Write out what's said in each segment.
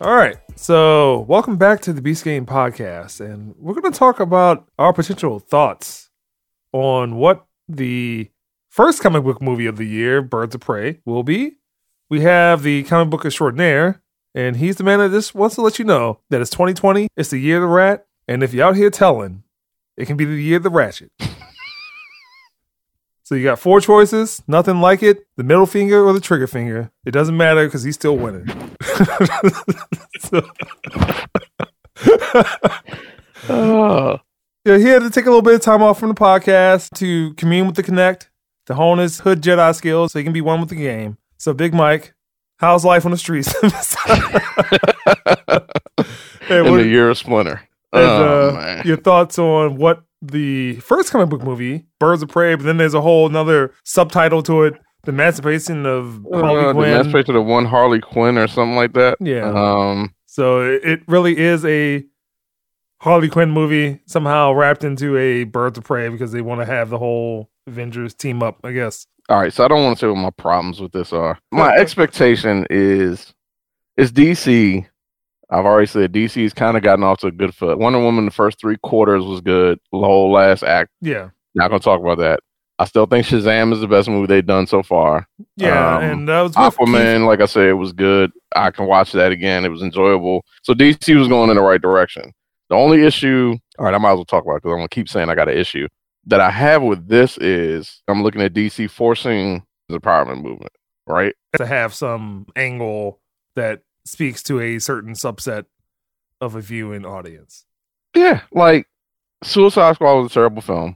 All right, so welcome back to the Beast Game Podcast, and we're going to talk about our potential thoughts on what the first comic book movie of the year, Birds of Prey, will be. We have the comic book extraordinaire, and he's the man that just wants to let you know that it's 2020, it's the year of the rat, and if you're out here telling, it can be the year of the ratchet. So you got 4 choices, nothing like it, the middle finger or the trigger finger. It doesn't matter because he's still winning. Yeah, he had to take a little bit of time off from the podcast to commune with the Kinect, to hone his hood Jedi skills so he can be one with the game. So Big Mike, how's life on the streets? In the year of Splinter. Man. Your thoughts on what the first comic book movie, Birds of Prey, but then there's a whole another subtitle to it, The Emancipation of Harley Quinn. The Emancipation of one Harley Quinn or something like that. Yeah. So it really is a Harley Quinn movie somehow wrapped into a Birds of Prey because they want to have the whole Avengers team up, I guess. All right, so I don't want to say what my problems with this are. My expectation is DC. I've already said DC's kind of gotten off to a good foot. Wonder Woman, the first 3 quarters was good. The whole last act. Yeah. Not going to talk about that. I still think Shazam is the best movie they've done so far. Yeah, and that was Aquaman, like I said, it was good. I can watch that again. It was enjoyable. So DC was going in the right direction. The only issue, all right, I might as well talk about it because I'm going to keep saying I got an issue, that I have with this is I'm looking at DC forcing the empowerment movement, right? To have some angle that speaks to a certain subset of a viewing audience. Yeah, like Suicide Squad was a terrible film.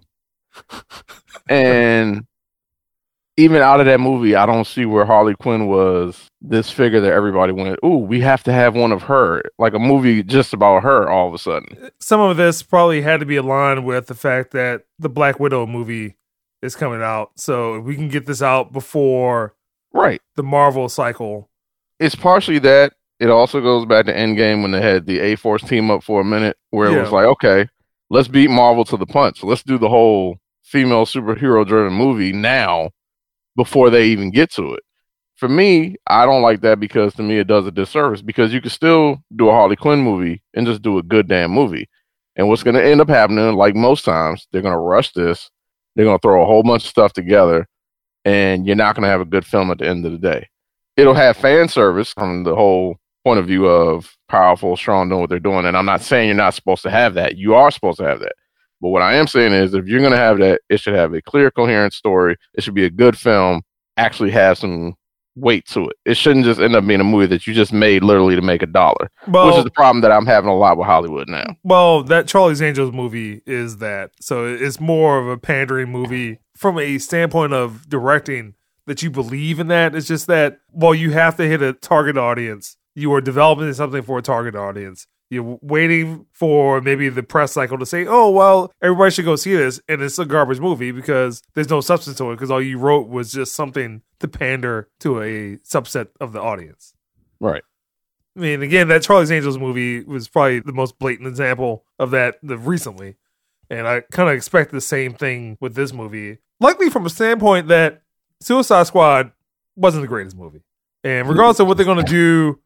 And even out of that movie, I don't see where Harley Quinn was this figure that everybody went, ooh, we have to have one of her. Like a movie just about her all of a sudden. Some of this probably had to be aligned with the fact that the Black Widow movie is coming out. So if we can get this out before the Marvel cycle. It's partially that. It also goes back to Endgame when they had the A-Force team up for a minute where it was like, okay, let's beat Marvel to the punch. Let's do the whole female superhero-driven movie now before they even get to it. For me, I don't like that because to me it does a disservice because you can still do a Harley Quinn movie and just do a good damn movie. And what's going to end up happening, like most times, they're going to rush this. They're going to throw a whole bunch of stuff together and you're not going to have a good film at the end of the day. It'll have fan service from the whole point of view of powerful, strong, doing what they're doing. And I'm not saying you're not supposed to have that. You are supposed to have that. But what I am saying is if you're going to have that, it should have a clear, coherent story. It should be a good film, actually have some weight to it. It shouldn't just end up being a movie that you just made literally to make $1, which is the problem that I'm having a lot with Hollywood now. Well, that Charlie's Angels movie is that. So it's more of a pandering movie from a standpoint of directing that you believe in that. It's just that, well, you have to hit a target audience. You are developing something for a target audience. You're waiting for maybe the press cycle to say, oh, well, everybody should go see this. And it's a garbage movie because there's no substance to it because all you wrote was just something to pander to a subset of the audience. Right. I mean, again, that Charlie's Angels movie was probably the most blatant example of that recently. And I kind of expect the same thing with this movie. Likely from a standpoint that Suicide Squad wasn't the greatest movie. And regardless of what they're going to do,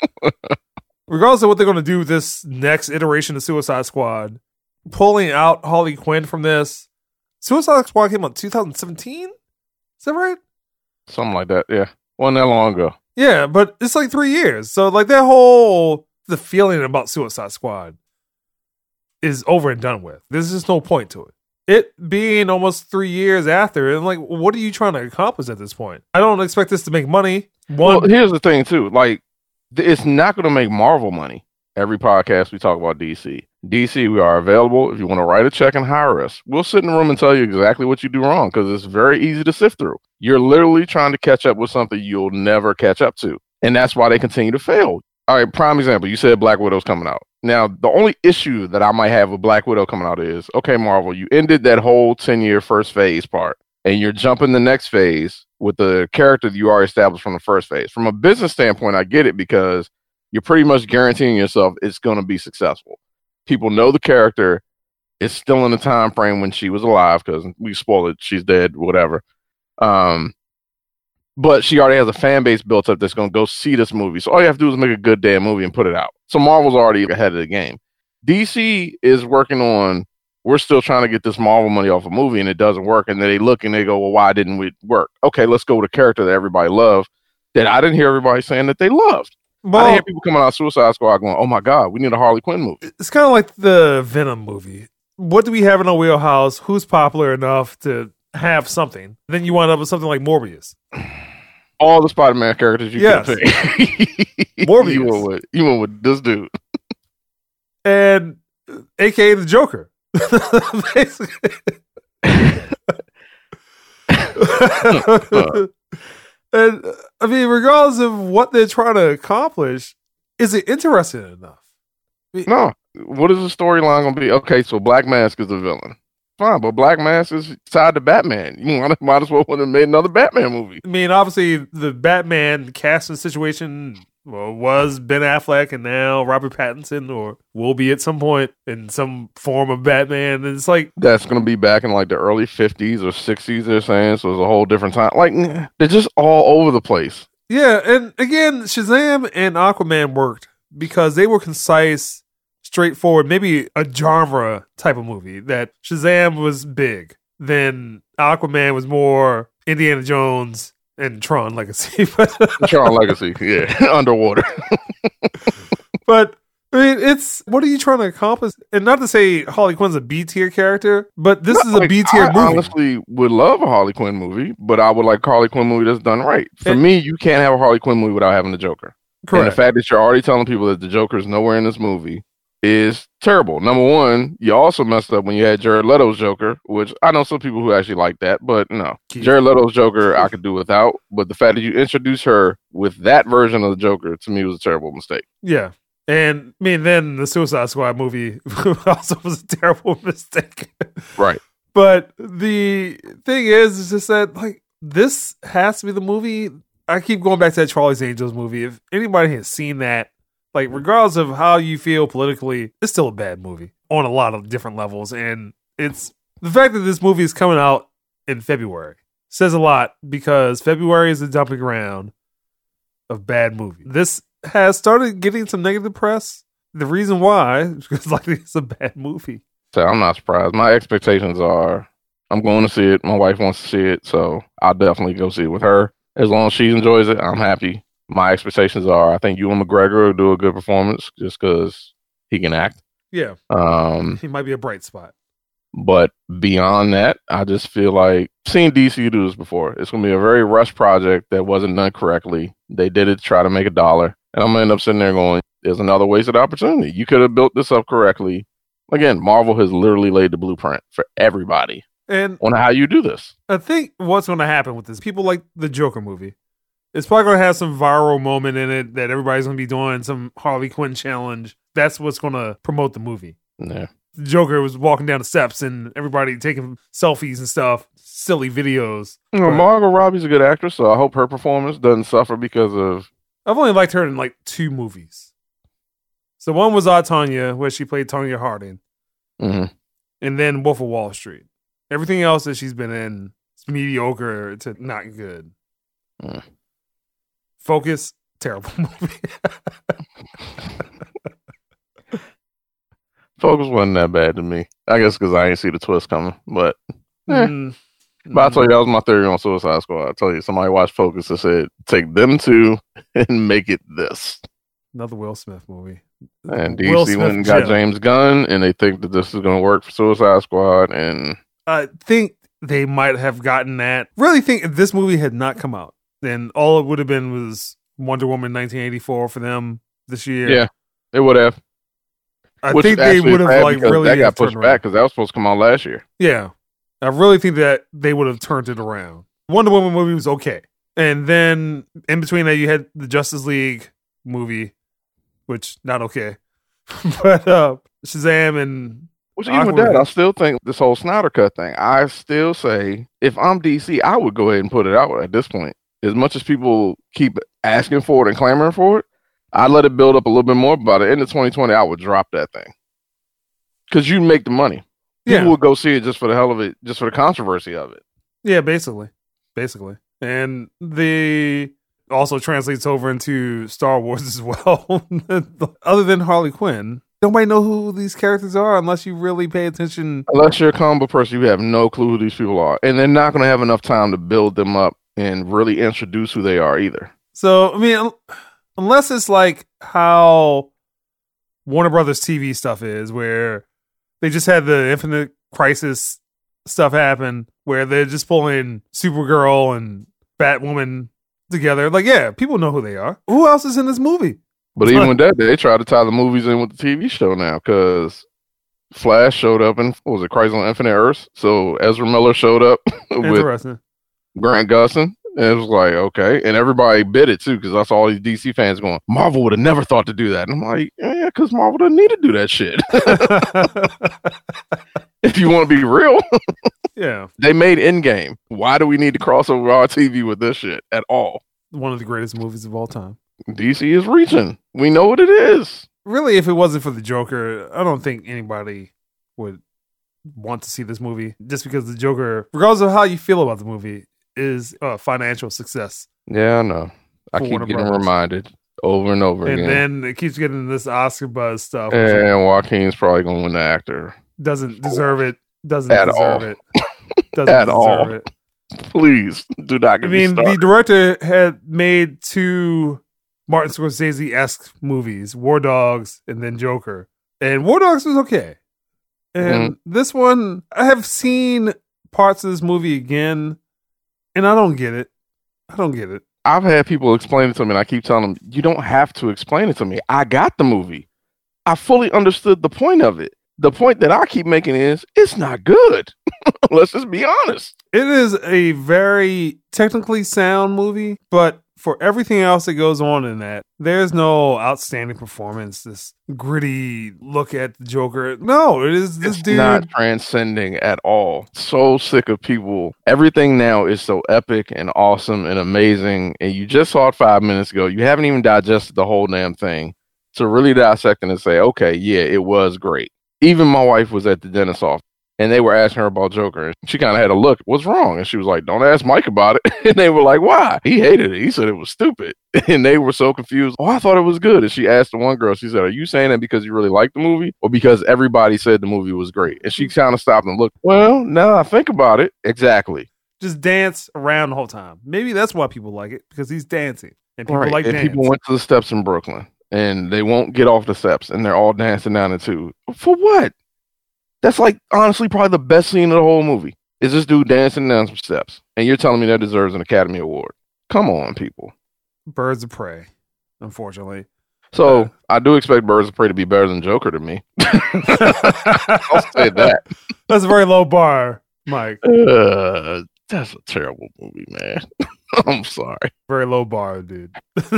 with this next iteration of Suicide Squad, pulling out Harley Quinn from this, Suicide Squad came out in 2017? Is that right? Something like that, yeah. Wasn't that long ago. Yeah, but it's like 3 years. So like the feeling about Suicide Squad is over and done with. There's just no point to it. It being almost 3 years after, and like, what are you trying to accomplish at this point? I don't expect this to make money. Well, here's the thing, too. Like, it's not going to make Marvel money. Every podcast we talk about DC. DC, we are available. If you want to write a check and hire us, we'll sit in the room and tell you exactly what you do wrong because it's very easy to sift through. You're literally trying to catch up with something you'll never catch up to. And that's why they continue to fail. All right, prime example. You said Black Widow's coming out. Now, the only issue that I might have with Black Widow coming out is, okay, Marvel, you ended that whole 10-year first phase part, and you're jumping the next phase with the character that you already established from the first phase. From a business standpoint, I get it because you're pretty much guaranteeing yourself it's going to be successful. People know the character. It's still in the time frame when she was alive because we spoiled it. She's dead, whatever. but she already has a fan base built up that's going to go see this movie. So all you have to do is make a good damn movie and put it out. So Marvel's already ahead of the game. DC is working on, we're still trying to get this Marvel money off a movie and it doesn't work. And then they look and they go, well, why didn't it work? Okay, let's go with a character that everybody loved that I didn't hear everybody saying that they loved. Well, I didn't hear people coming out of Suicide Squad going, oh my God, we need a Harley Quinn movie. It's kind of like the Venom movie. What do we have in our wheelhouse? Who's popular enough to have something? Then you wind up with something like Morbius. All the Spider-Man characters you can pick. Morbius. You went with this dude. And aka the Joker. And I mean, regardless of what they're trying to accomplish, is it interesting enough? No. What is the storyline going to be? Okay, so Black Mask is the villain. Fine, but Black Mask is tied to Batman. You might as well have made another Batman movie. I mean, obviously, the Batman casting situation was Ben Affleck and now Robert Pattinson, or will be at some point in some form of Batman. And it's like, that's going to be back in like the early 50s or 60s, they're saying. So it's a whole different time. Like, they're just all over the place. Yeah, and again, Shazam and Aquaman worked because they were concise, straightforward, maybe a genre type of movie. That Shazam was big, then Aquaman was more Indiana Jones and Tron Legacy. Tron Legacy, yeah, underwater. But I mean, it's, what are you trying to accomplish? And not to say Harley Quinn's a B tier character, but this is a B tier movie. I honestly would love a Harley Quinn movie, but I would like a Harley Quinn movie that's done right. For me, you can't have a Harley Quinn movie without having the Joker. Correct. And the fact that you're already telling people that the Joker is nowhere in this movie is terrible. Number one, you also messed up when you had Jared Leto's Joker, which I know some people who actually like that, but no. Jared Leto's Joker I could do without, but the fact that you introduced her with that version of the Joker, to me, was a terrible mistake. Yeah. And I mean, then the Suicide Squad movie also was a terrible mistake. Right. But the thing is just that, like, this has to be the movie. I keep going back to that Charlie's Angels movie. If anybody has seen that, like, regardless of how you feel politically, it's still a bad movie on a lot of different levels. And it's the fact that this movie is coming out in February says a lot, because February is the dumping ground of bad movies. This has started getting some negative press. The reason why is because, like, it's a bad movie. So I'm not surprised. My expectations are, I'm going to see it. My wife wants to see it, so I'll definitely go see it with her. As long as she enjoys it, I'm happy. My expectations are, I think Ewan McGregor will do a good performance just because he can act. Yeah. He might be a bright spot. But beyond that, I just feel like seeing DC do this before. It's going to be a very rushed project that wasn't done correctly. They did it to try to make $1. And I'm going to end up sitting there going, there's another wasted opportunity. You could have built this up correctly. Again, Marvel has literally laid the blueprint for everybody and on how you do this. I think what's going to happen with this, people like the Joker movie. It's probably going to have some viral moment in it that everybody's going to be doing, some Harley Quinn challenge. That's what's going to promote the movie. Yeah. The Joker was walking down the steps and everybody taking selfies and stuff, silly videos. You know, Margot Robbie's a good actress, so I hope her performance doesn't suffer because of... I've only liked her in like 2 movies. So one was Tanya, where she played Tonya Harding. Mm-hmm. And then Wolf of Wall Street. Everything else that she's been in is mediocre to not good. Mm. Focus, terrible movie. Focus wasn't that bad to me. I guess because I ain't see the twist coming. But but I'll tell you, that was my theory on Suicide Squad. I'll tell you, somebody watched Focus and said, take them two and make it this. Another Will Smith movie. And DC went and got James Gunn, and they think that this is going to work for Suicide Squad. And I think they might have gotten that. Really think if this movie had not come out, then all it would have been was Wonder Woman 1984 for them this year. Yeah, it would have. I think they would have like really that got pushed back because that was supposed to come out last year. Yeah, I really think that they would have turned it around. Wonder Woman movie was okay, and then in between that you had the Justice League movie, which not okay, but Shazam and which even with that, I still think this whole Snyder Cut thing. I still say if I'm DC, I would go ahead and put it out at this point. As much as people keep asking for it and clamoring for it, I'd let it build up a little bit more. By the end of 2020, I would drop that thing. Because you make the money. People would go see it just for the hell of it, just for the controversy of it. Yeah, basically. And the also translates over into Star Wars as well. Other than Harley Quinn, nobody know who these characters are unless you really pay attention. Unless you're a comic book person, you have no clue who these people are. And they're not going to have enough time to build them up and really introduce who they are either. So, I mean, unless it's like how Warner Brothers TV stuff is, where they just had the Infinite Crisis stuff happen, where they're just pulling Supergirl and Batwoman together. Like, yeah, people know who they are. Who else is in this movie? But even with that, they try to tie the movies in with the TV show now, because Flash showed up in, what was it, Crisis on Infinite Earths? So Ezra Miller showed up with Grant Gustin. And it was like, okay. And everybody bid it, too, because I saw all these DC fans going, Marvel would have never thought to do that. And I'm like, yeah, because Marvel doesn't need to do that shit. If you want to be real. Yeah. They made Endgame. Why do we need to cross over our TV with this shit at all? One of the greatest movies of all time. DC is reaching. We know what it is. Really, if it wasn't for the Joker, I don't think anybody would want to see this movie. Just because the Joker, regardless of how you feel about the movie, is a financial success. Yeah, I know. I keep getting reminded over and over again. And then it keeps getting this Oscar buzz stuff. And Joaquin's probably going to win the actor. Doesn't deserve it. Doesn't at deserve all. it. Doesn't at deserve all. it. Please do not get me started. The director had made 2 Martin Scorsese-esque movies, War Dogs and then Joker. And War Dogs was okay. And this one, I have seen parts of this movie again, and I don't get it. I've had people explain it to me, and I keep telling them, you don't have to explain it to me. I got the movie. I fully understood the point of it. The point that I keep making is, it's not good. Let's just be honest. It is a very technically sound movie, but for everything else that goes on in that, there's no outstanding performance, this gritty look at the Joker. No, it is this dude. It's not transcending at all. So sick of people. Everything now is so epic and awesome and amazing, and you just saw it 5 minutes ago. You haven't even digested the whole damn thing to really dissect it and say, okay, yeah, it was great. Even my wife was at the dentist office, and they were asking her about Joker. And she kind of had a look, what's wrong? And she was like, don't ask Mike about it. And they were like, why? He hated it. He said it was stupid. And they were so confused. Oh, I thought it was good. And she asked the one girl, she said, are you saying that because you really liked the movie or because everybody said the movie was great? And she kind of stopped and looked, well, now I think about it. Exactly. Just dance around the whole time. Maybe that's why people like it, because he's dancing. And people like dance. People went to the steps in Brooklyn, and they won't get off the steps, and they're all dancing down it too. For what? That's like, honestly, probably the best scene of the whole movie is this dude dancing down some steps. And you're telling me that deserves an Academy Award. Come on, people. Birds of Prey, unfortunately. So I do expect Birds of Prey to be better than Joker to me. I'll say that. That's a very low bar, Mike. That's a terrible movie, man. I'm sorry. Very low bar, dude.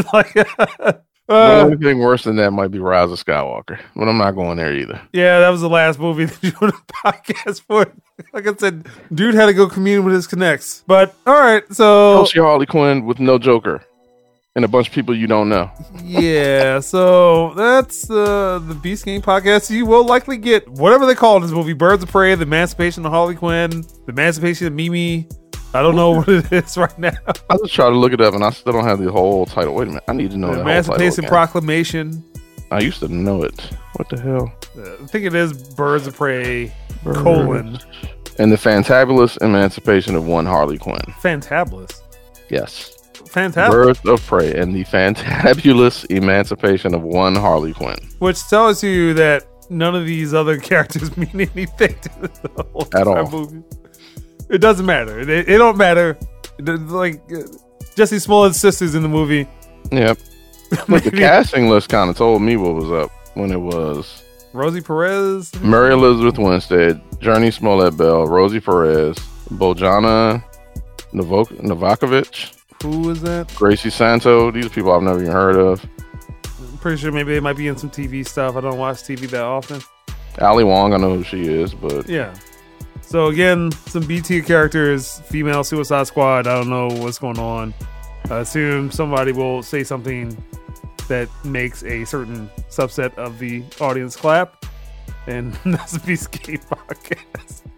The only thing worse than that might be Rise of Skywalker, but I'm not going there either. Yeah, that was the last movie that you did a podcast for. Like I said, dude had to go commune with his connects. But all right, so Post your Harley Quinn with no Joker and a bunch of people you don't know. Yeah, so that's the Beast Gang podcast. You will likely get whatever they call this movie: Birds of Prey, The Emancipation of Harley Quinn, The Emancipation of Mimi. I don't know what it is right now. I just tried to look it up, and I still don't have the whole title. Wait a minute, I need to know that Emancipation Proclamation. I used to know it. What the hell? I think it is Birds of Prey, colon. And the Fantabulous Emancipation of one Harley Quinn. Fantabulous? Yes. Fantabulous. Birds of Prey and the Fantabulous Emancipation of one Harley Quinn. Which tells you that none of these other characters mean anything to the whole at all. Movie. It doesn't matter. It don't matter. Like Jesse Smollett's sister's in the movie. Yep. But the casting list kind of told me what was up when it was Rosie Perez, Mary Elizabeth Winstead, Journey Smollett Bell, Rosie Perez, Bojana Novakovic. Who was that? Gracie Santo. These are people I've never even heard of. I'm pretty sure maybe they might be in some TV stuff. I don't watch TV that often. Ali Wong, I know who she is, but yeah. So again, some B-tier characters, female Suicide Squad. I don't know what's going on. I assume somebody will say something that makes a certain subset of the audience clap. And that's the Beast Gang podcast.